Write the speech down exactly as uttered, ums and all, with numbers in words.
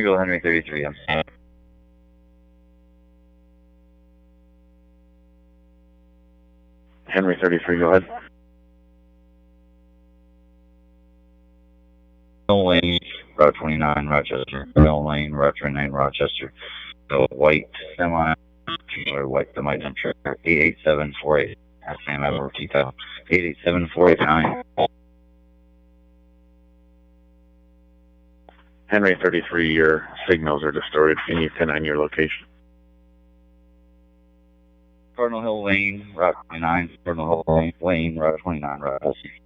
Eagle Henry thirty-three, I'm sorry. Henry thirty-three, go ahead. Mill Lane, Route twenty-nine, Rochester. Mill Lane, Route twenty-nine, Rochester. The white semi, or white semi dump truck, eight eight seven four eight. That's the name I will repeat that. eight eight seven four eight nine. Henry thirty-three, your signals are distorted. Can you pin on your location? Cardinal Hill Lane, Route twenty-nine. Cardinal Hill Lane, Route twenty-nine, Rochester.